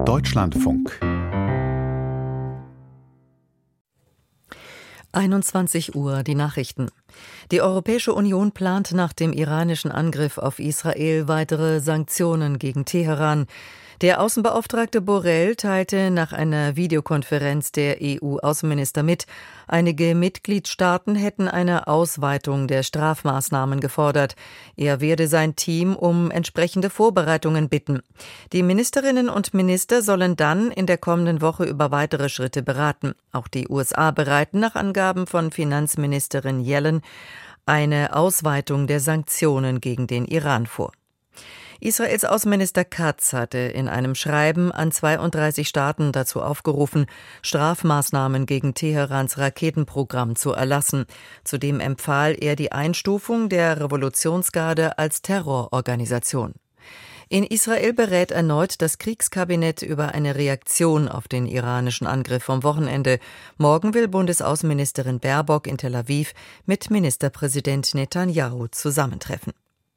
Deutschlandfunk 21 Uhr, die Nachrichten. Die Europäische Union plant nach dem iranischen Angriff auf Israel weitere Sanktionen gegen Teheran. Der Außenbeauftragte Borrell teilte nach einer Videokonferenz der EU-Außenminister mit, einige Mitgliedstaaten hätten eine Ausweitung der Strafmaßnahmen gefordert. Er werde sein Team um entsprechende Vorbereitungen bitten. Die Ministerinnen und Minister sollen dann in der kommenden Woche über weitere Schritte beraten. Auch die USA bereiten nach Angaben von Finanzministerin Yellen eine Ausweitung der Sanktionen gegen den Iran vor. Israels Außenminister Katz hatte in einem Schreiben an 32 Staaten dazu aufgerufen, Strafmaßnahmen gegen Teherans Raketenprogramm zu erlassen. Zudem empfahl er die Einstufung der Revolutionsgarde als Terrororganisation. In Israel berät erneut das Kriegskabinett über eine Reaktion auf den iranischen Angriff vom Wochenende. Morgen will Bundesaußenministerin Baerbock in Tel Aviv mit Ministerpräsident Netanyahu zusammentreffen.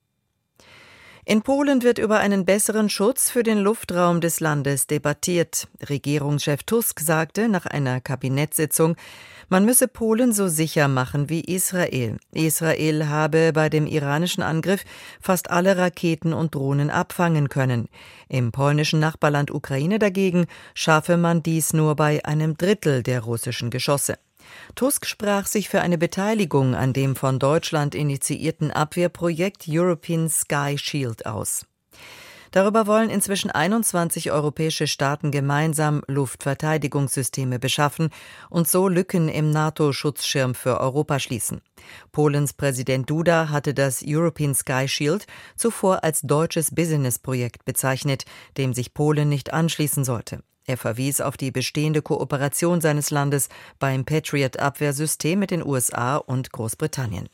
In Polen wird über einen besseren Schutz für den Luftraum des Landes debattiert. Regierungschef Tusk sagte nach einer Kabinettssitzung, man müsse Polen so sicher machen wie Israel. Israel habe bei dem iranischen Angriff fast alle Raketen und Drohnen abfangen können. Im polnischen Nachbarland Ukraine dagegen schaffe man dies nur bei einem Drittel der russischen Geschosse. Tusk sprach sich für eine Beteiligung an dem von Deutschland initiierten Abwehrprojekt European Sky Shield aus. Darüber wollen inzwischen 21 europäische Staaten gemeinsam Luftverteidigungssysteme beschaffen und so Lücken im NATO-Schutzschirm für Europa schließen. Polens Präsident Duda hatte das European Sky Shield zuvor als deutsches Businessprojekt bezeichnet, dem sich Polen nicht anschließen sollte. Er verwies auf die bestehende Kooperation seines Landes beim Patriot-Abwehrsystem mit den USA und Großbritannien.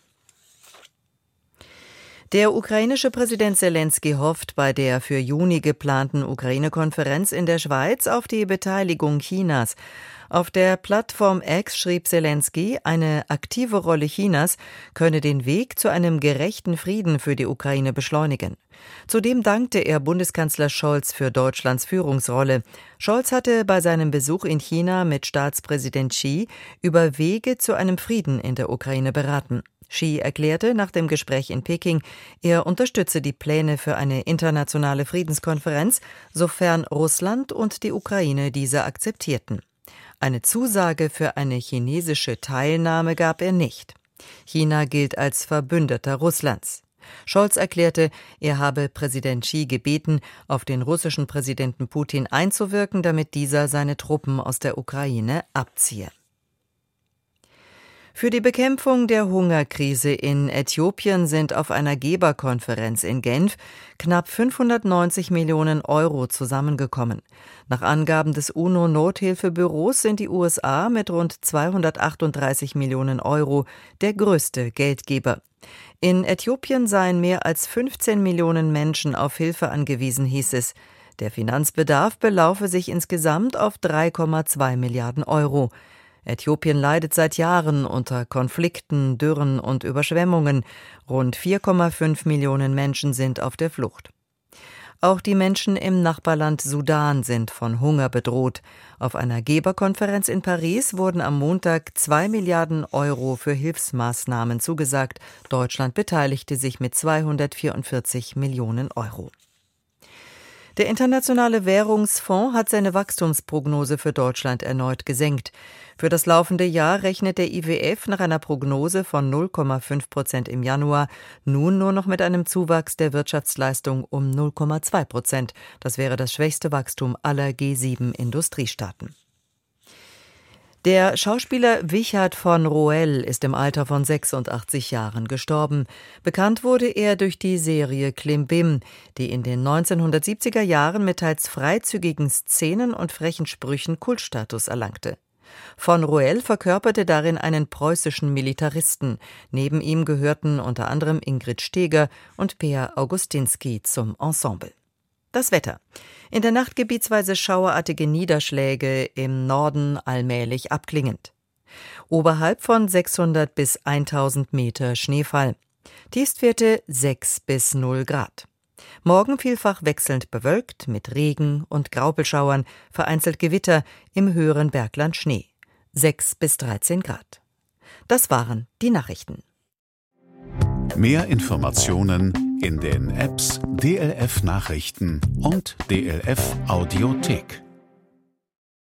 Der ukrainische Präsident Selenskyj hofft bei der für Juni geplanten Ukraine-Konferenz in der Schweiz auf die Beteiligung Chinas. Auf der Plattform X schrieb Selenskyj, eine aktive Rolle Chinas könne den Weg zu einem gerechten Frieden für die Ukraine beschleunigen. Zudem dankte er Bundeskanzler Scholz für Deutschlands Führungsrolle. Scholz hatte bei seinem Besuch in China mit Staatspräsident Xi über Wege zu einem Frieden in der Ukraine beraten. Xi erklärte nach dem Gespräch in Peking, er unterstütze die Pläne für eine internationale Friedenskonferenz, sofern Russland und die Ukraine diese akzeptierten. Eine Zusage für eine chinesische Teilnahme gab er nicht. China gilt als Verbündeter Russlands. Scholz erklärte, er habe Präsident Xi gebeten, auf den russischen Präsidenten Putin einzuwirken, damit dieser seine Truppen aus der Ukraine abziehe. Für die Bekämpfung der Hungerkrise in Äthiopien sind auf einer Geberkonferenz in Genf knapp 590 Millionen Euro zusammengekommen. Nach Angaben des UNO-Nothilfebüros sind die USA mit rund 238 Millionen Euro der größte Geldgeber. In Äthiopien seien mehr als 15 Millionen Menschen auf Hilfe angewiesen, hieß es. Der Finanzbedarf belaufe sich insgesamt auf 3,2 Milliarden Euro. Äthiopien leidet seit Jahren unter Konflikten, Dürren und Überschwemmungen. Rund 4,5 Millionen Menschen sind auf der Flucht. Auch die Menschen im Nachbarland Sudan sind von Hunger bedroht. Auf einer Geberkonferenz in Paris wurden am Montag 2 Milliarden Euro für Hilfsmaßnahmen zugesagt. Deutschland beteiligte sich mit 244 Millionen Euro. Der Internationale Währungsfonds hat seine Wachstumsprognose für Deutschland erneut gesenkt. Für das laufende Jahr rechnet der IWF nach einer Prognose von 0,5% im Januar nun nur noch mit einem Zuwachs der Wirtschaftsleistung um 0,2%. Das wäre das schwächste Wachstum aller G7-Industriestaaten. Der Schauspieler Wichert von Roel ist im Alter von 86 Jahren gestorben. Bekannt wurde er durch die Serie Klimbim, die in den 1970er Jahren mit teils freizügigen Szenen und frechen Sprüchen Kultstatus erlangte. Von Roel verkörperte darin einen preußischen Militaristen. Neben ihm gehörten unter anderem Ingrid Steeger und Peer Augustinski zum Ensemble. Das Wetter. In der Nacht gebietsweise schauerartige Niederschläge, im Norden allmählich abklingend. Oberhalb von 600 bis 1000 Meter Schneefall. Tiefstwerte 6 bis 0 Grad. Morgen vielfach wechselnd bewölkt mit Regen und Graupelschauern, vereinzelt Gewitter, im höheren Bergland Schnee. 6 bis 13 Grad. Das waren die Nachrichten. Mehr Informationen in den Apps DLF Nachrichten und DLF Audiothek.